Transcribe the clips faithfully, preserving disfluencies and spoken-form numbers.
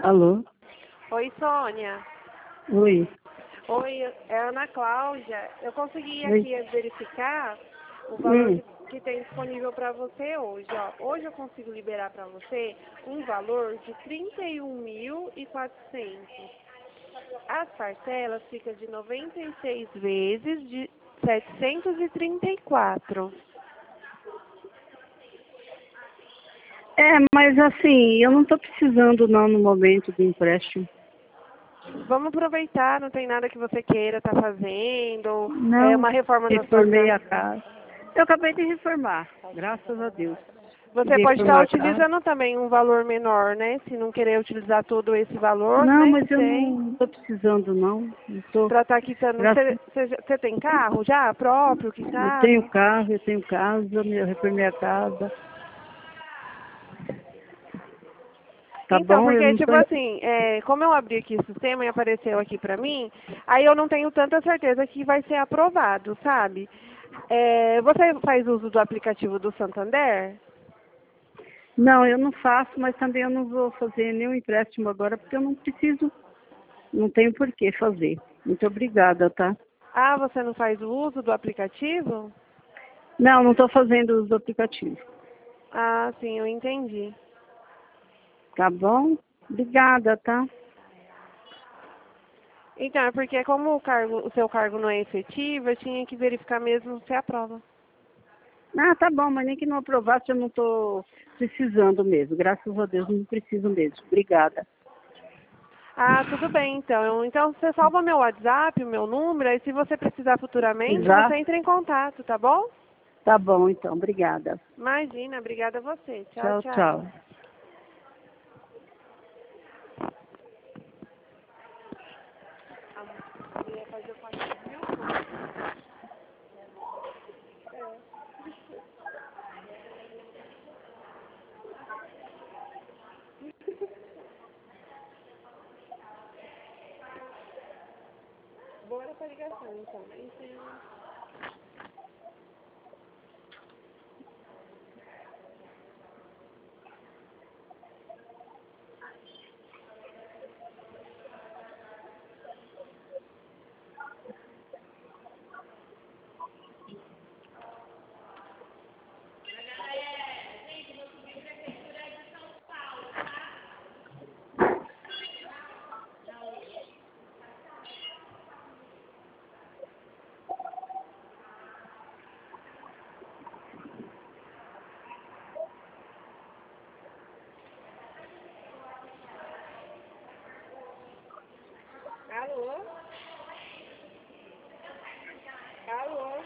Alô? Oi, Sônia. Oi. Oi, é a Ana Cláudia. Eu consegui Oi. aqui verificar o valor Hum. que, que tem disponível para você hoje. Ó. Hoje eu consigo liberar para você um valor de trinta e um mil e quatrocentos. As parcelas ficam de noventa e seis vezes de setecentos e trinta e quatro. É, mas assim, eu não estou precisando não no momento do empréstimo. Vamos aproveitar, não tem nada que você queira estar fazendo. É Não, uma reforma na sua reformei casa. a casa. Eu acabei de reformar, graças a Deus. Você De pode estar reformar a casa. utilizando também um valor menor, né? Se não querer utilizar todo esse valor, Não, né? mas eu Tem. não estou precisando não. Eu tô, Para estar quitando. graças, Você, você, você tem carro já próprio, eu tenho quitado? carro, eu tenho casa, eu reformei a casa. Tá Então, bom? Eu porque, não tipo estou. assim, é, como eu abri aqui o sistema e apareceu aqui pra mim, aí eu não tenho tanta certeza que vai ser aprovado, sabe? É, você faz uso do aplicativo do Santander? Não, eu não faço, mas também eu não vou fazer nenhum empréstimo agora, porque eu não preciso, não tenho por que fazer. Muito obrigada, tá? Ah, você não faz o uso do aplicativo? Não, não estou fazendo uso do aplicativo. Ah, sim, eu entendi. Tá bom? Obrigada, tá? Então, é porque como o, cargo, o seu cargo não é efetivo, eu tinha que verificar mesmo se aprova. Ah, tá bom, mas nem que não aprovasse, eu não estou precisando mesmo. Graças a Deus, não preciso mesmo. Obrigada. Ah, tudo bem, então. Eu- Então, você salva meu WhatsApp, o meu número, e se você precisar futuramente, você Exato? entra em contato, tá bom? Tá bom, então. Obrigada. Imagina, obrigada a você. Tchau, Tchau, tchau. tchau. Eu ia fazer o pagamento, viu? Bora pra ligação, então. Então, alô? Alô?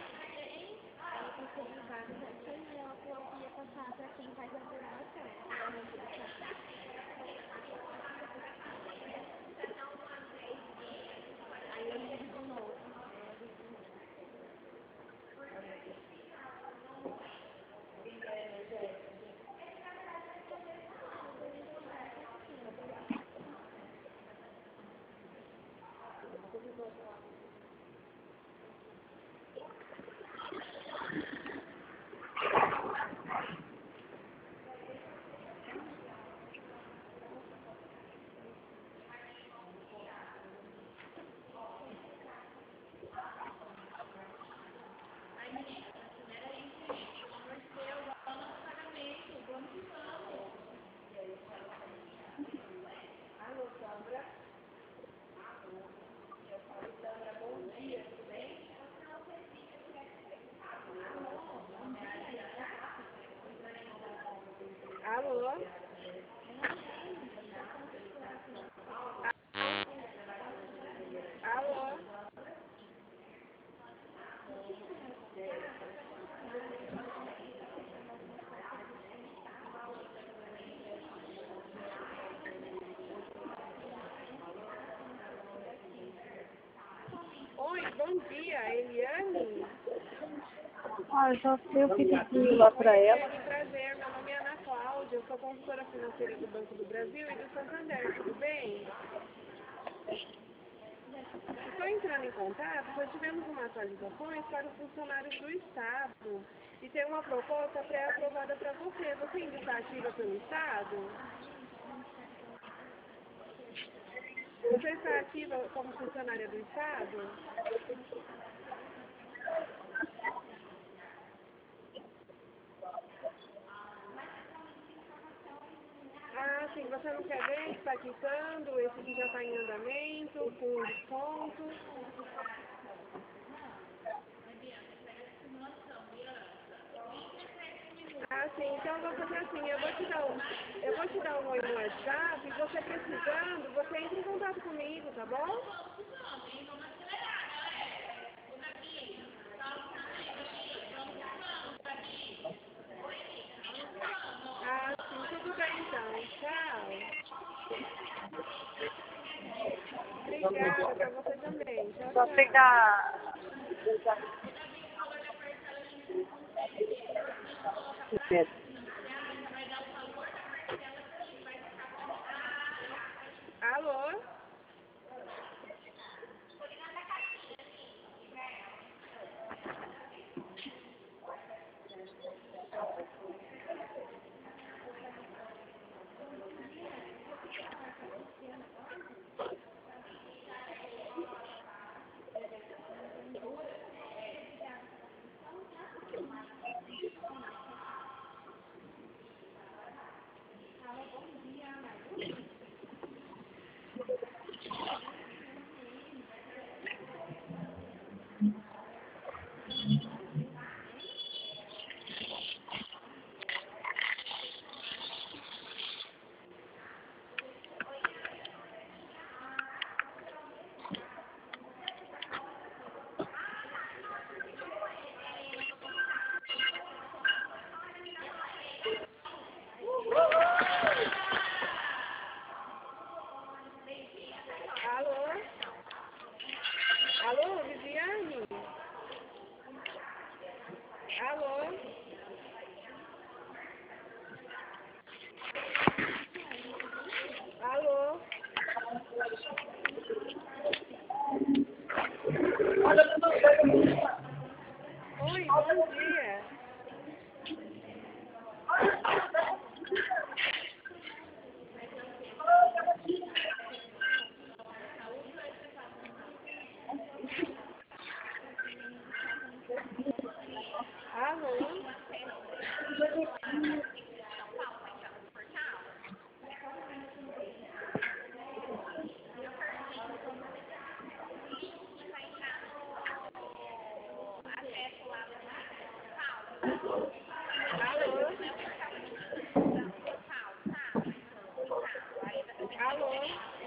Alô? Alô? Oi, bom dia, Eliane? Ah, eu já sei o que dizer lá Oi, pra ela. Eliane, prazer. Meu nome é Ana Cláudia, eu sou consultora financeira do Banco do Brasil e do Santander, tudo bem? Estou entrando em contato, pois tivemos uma atualizações para os funcionários do Estado e tem uma proposta pré-aprovada para você. Você ainda está ativa pelo Estado? Você está ativa como funcionária do Estado? Ah, sim, você não quer ver que está quitando, esse que já está em andamento, com desconto. Ah, sim, então eu vou fazer assim, eu vou te dar um, eu vou te dar um oi no WhatsApp, e você precisando, você entra em contato comigo, tá bom? Ah, sim, tudo bem então, tchau. Obrigada pra você também, tchau, Só tchau. pegar. Alô? Alô? Alô, Viviane? Alô? Alô? Oi, bom dia. Alô? Alô? Alô?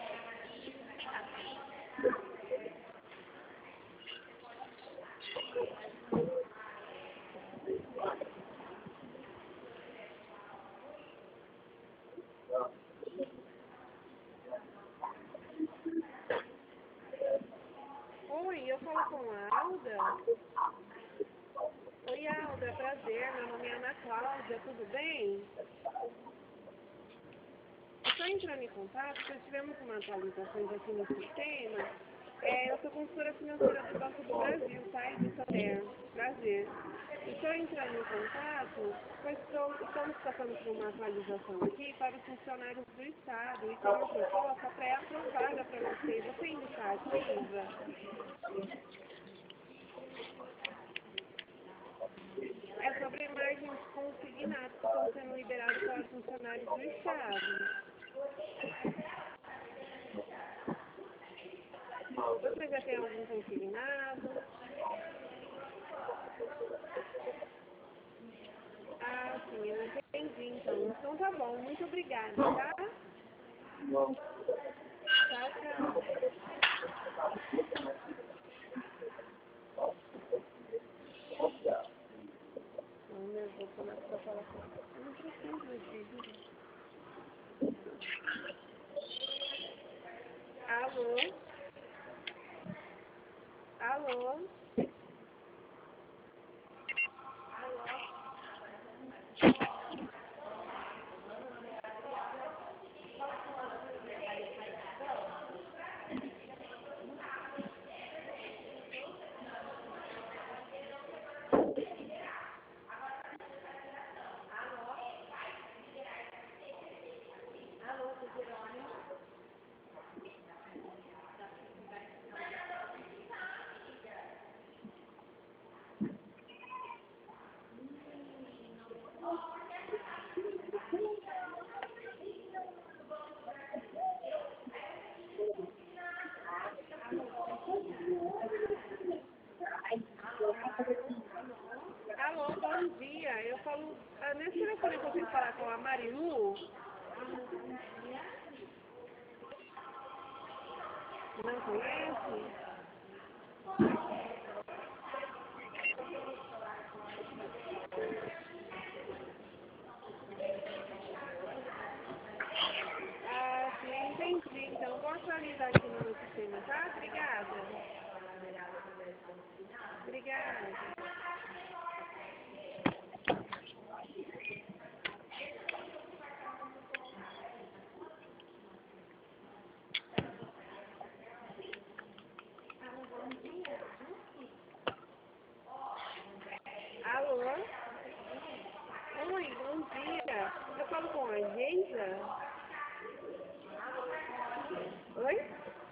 Oi, eu falo com a Alda? Oi, Alda, prazer, meu nome é Ana Cláudia, tudo bem? Estou entrando em contato, porque tivemos uma atualização aqui no sistema. É, eu sou consultora financeira do Banco do Brasil, tá? E do Santander. Prazer. Estou entrando em contato, pois estou, estamos passando por uma atualização aqui para os funcionários do Estado e com uma proposta pré-aprovada para você. Você ainda está ativa? É sobre margens consignadas que estão sendo liberados para os funcionários do Estado. Você já tem algum consignado? Ah, sim, eu entendi, então. Então tá bom, muito obrigada, tá? Tchau, tchau. Não, meu, vou começar a falar com você. Eu não preciso disso. Alô? Alô? Alô, bom dia. Eu falo, ah, nesse telefone eu consigo falar com a Marilu? Não conhece? Ah, sim, entendi. Então, vou atualizar aqui no meu sistema, tá? Obrigada. Obrigada. Alô? Oi, bom dia. Eu falo com a Geisa? Oi?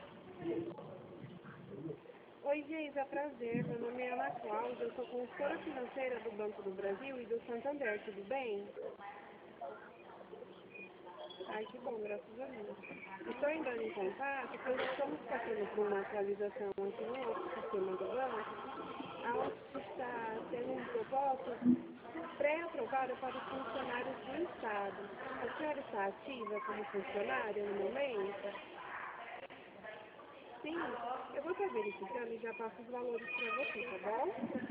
Oi, Geisa, prazer. Meu nome é Ana Cláudia. Eu sou consultora financeira do Banco do Brasil e do Santander. Tudo bem? Ai, que bom, graças a Deus. Estou entrando em contato, pois estamos passando por uma atualização aqui no nosso sistema do banco, onde está sendo um propósito pré-aprovado para os funcionários do Estado. A senhora está ativa como funcionária no momento? Sim, eu vou estar verificando e já passo os valores para você, tá bom?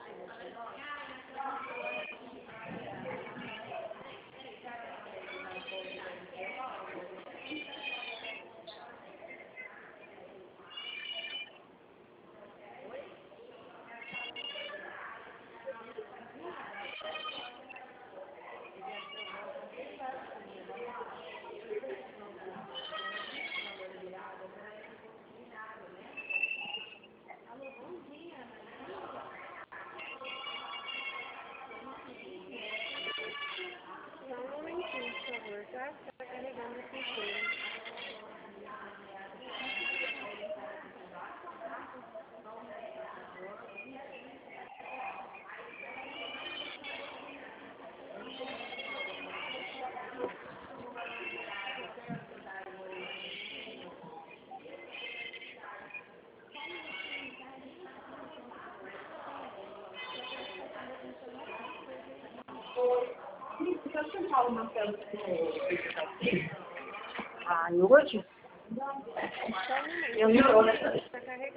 Só um momentinho, por favor, tá? Está carregando o sistema. Ah, e hoje? Só um Eu não momento, está carregando.